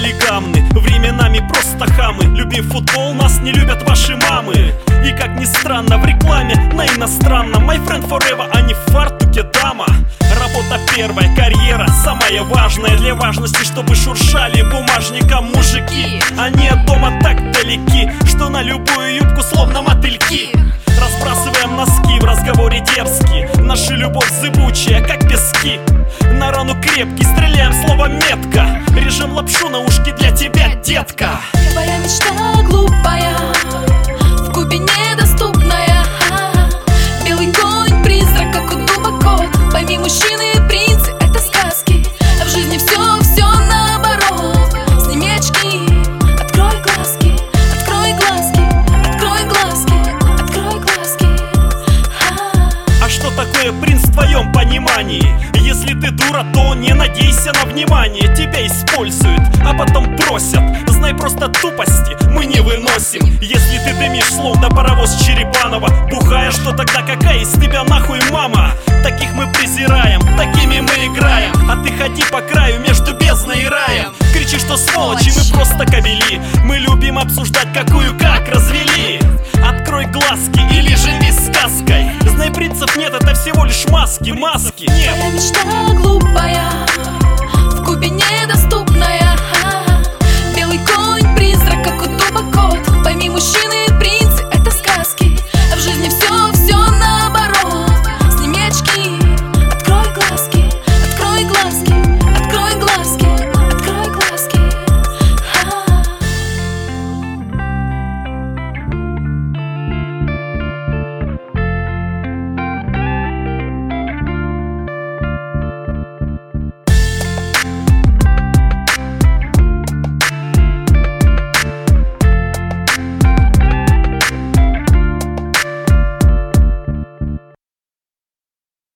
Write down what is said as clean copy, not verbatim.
полигамны, временами просто хамы. Любим футбол, нас не любят ваши мамы. И как ни странно, в рекламе на иностранном My friend forever, а не в фартуке дама. Работа первая, карьера самая важная. Для важности, чтобы шуршали бумажником мужики. Они от дома так далеки, что на любую юбку словно мотыльки. Разбрасываем носки, в разговоре дерзкие. Наша любовь зыбучая, как пески. На рану крепкий, стреляем слово метко. Режем лапшу на ушки для тебя, детка. Твоя мечта глупая, в кубе недоступная. Белый конь, призрак, как у дуба кот. Пойми, мужчины и принцы — это сказки. А в жизни все наоборот. Сними очки, открой глазки, открой глазки, открой глазки, открой глазки. А что такое принц в твоем понимании? Если ты дура, то не надейся на внимание. Тебя используют, а потом бросят. Знай, просто тупости мы не выносим. Если ты дымишь, словно паровоз Черепанова, бухая, что тогда какая из тебя нахуй мама? Таких мы презираем, такими мы играем. А ты ходи по краю между бездной и раем. Кричи, что сволочи, мы просто кобели. Мы любим обсуждать, какую как развели. Открой глазки или живи сказкой. Знай, принцев нет, это всего лишь маски, маски нет. Твоя мечта глупая,